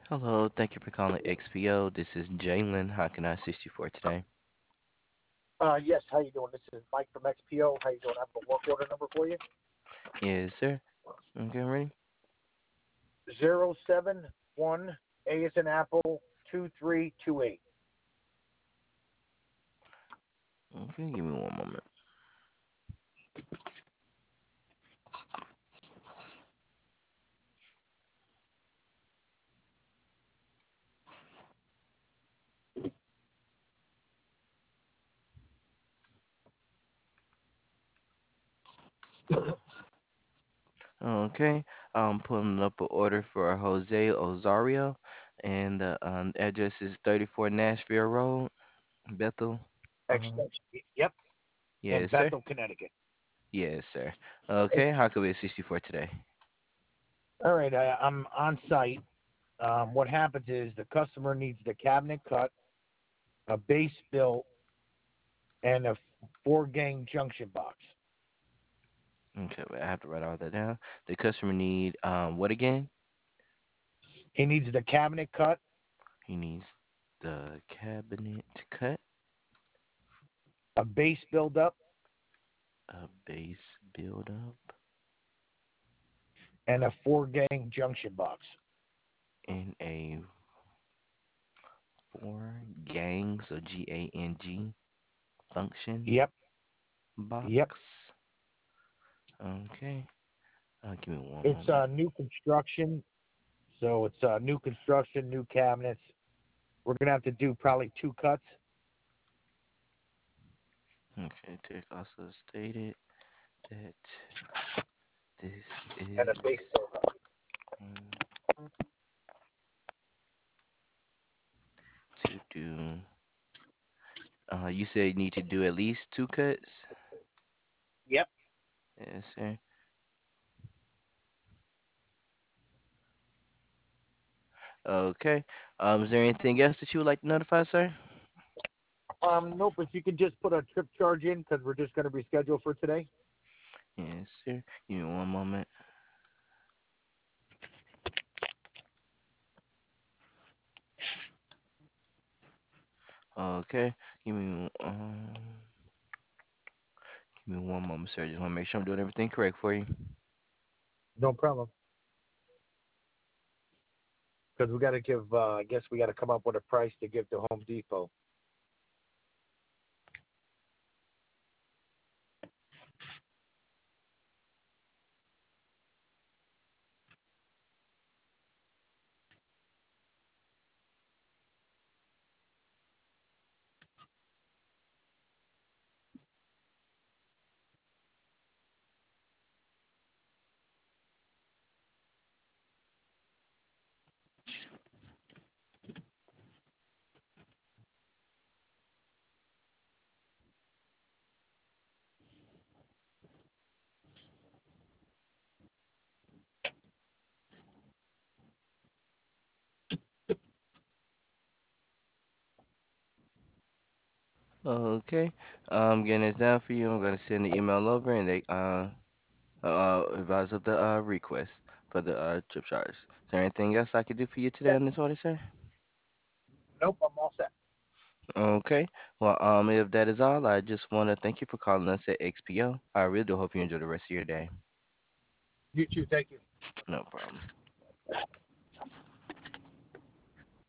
Hello, thank you for calling XPO. This is Jalen. How can I assist you for today? Yes, how you doing? This is Mike from XPO. How you doing? I have a work order number for you. Yes, sir. Okay, ready? 071 A is in Apple 2328. Okay, give me one moment. Okay, I'm pulling up an order for Jose Ozario, and the address is 34 Nashville Road, Bethel. Extension. Yep. In Yes, sir. Bethel, Connecticut. Yes, sir. Okay, how can we assist you for today? All right, I'm on site. What happens is the customer needs the cabinet cut, a base built, and a four gang junction box. Okay, wait, I have to write all that down. The customer need what again? He needs the cabinet cut, He needs the cabinet cut, a base build up, a base build up, and a four gang junction box. and a four gang, so GANG function Yep. Yep. box. Okay. Give me one It's moment. new construction. So it's new construction, new cabinets. We're gonna have to do probably two cuts Okay, Derek also stated that this and a is base build. um, to do. You said you need to do at least two cuts. Yep. Yes, sir. Okay. Is there anything else that you would like to notify, sir? Nope. If you could just put a trip charge in because we're just gonna reschedule for today. Yes, sir. Give me one moment. Okay. Give me one moment, sir. Just want to make sure I'm doing everything correct for you. No problem. Because we got to give. I guess we got to come up with a price to give to Home Depot. Okay. I'm getting this down for you. I'm gonna send the email over and they advise of the request for the trip charge. Is there anything else I could do for you today Okay. on this order, sir? Nope. I'm all set. Okay. Well, if that is all, I just want to thank you for calling us at XPO. I really do hope you enjoy the rest of your day. You too. Thank you. No problem.